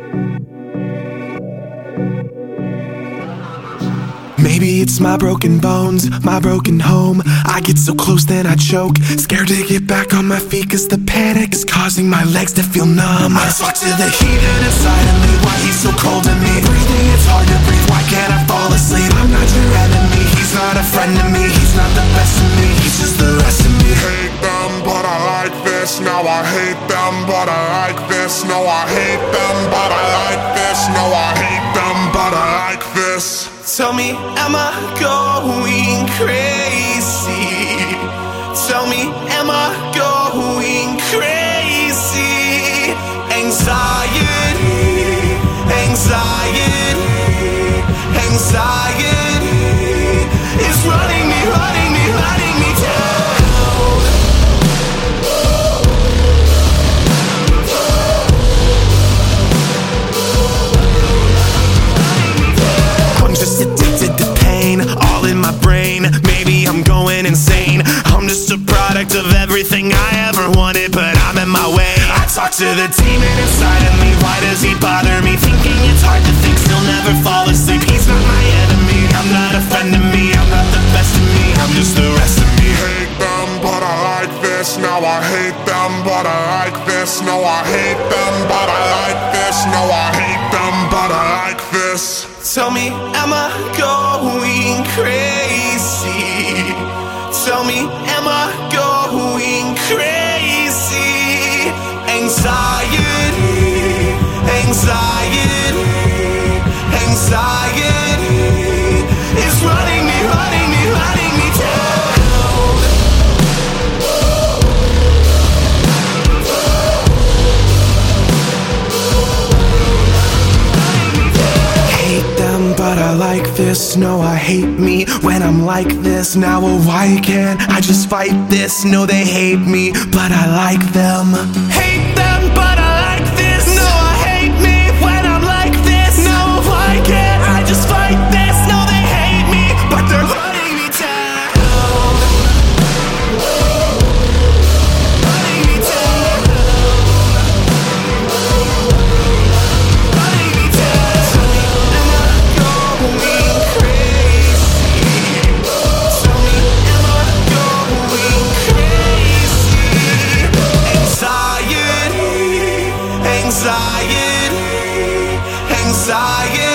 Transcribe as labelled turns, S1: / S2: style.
S1: Maybe it's my broken bones, my broken home. I get so close then I choke, scared to get back on my feet, cause the panic is causing my legs to feel numb. I talk to the heathen inside of me, why he's so cold to me. Breathing, it's hard to breathe, why can't I fall asleep? I'm not your enemy, he's not a friend to me. He's not the best of me, he's just the rest of me.
S2: Hate them, but I like this. Now I hate them, but I like this. No, I hate them, but I like this. No, I hate them, but I like this.
S1: Tell me, am I going crazy? Tell me, am I going crazy? Anxiety, anxiety, anxiety is running me down. I'm just addicted to pain, all in my brain. Maybe I'm going insane. I'm just a product of everything I ever wanted, but I'm in my way. I talk to the demon inside of me, why does he bother me? Thinking it's hard to think, still never fall asleep. He's not my enemy, I'm not a friend to me. I'm not the best of me, I'm just the rest of me.
S2: Hate them, but I like this. Now I hate them, but I like this. No, I hate them, but I like this. No, I hate them, but I like this.
S1: Tell me, am I going crazy? Tell me, am I going crazy? Anxiety, anxiety, anxiety is running me down. Hate them, but I like this. No, I hate me when I'm like this. Now, why can't I just fight this? No, they hate me, but I like them. Hate them, but I like this. No, I hate me when I'm like this. No, why can't I just fight this? No, they hate me, but they're running me down. Running me down. Running me down. Tell me, am I going crazy? Tell me, am I going crazy? Anxiety, anxiety, anxiety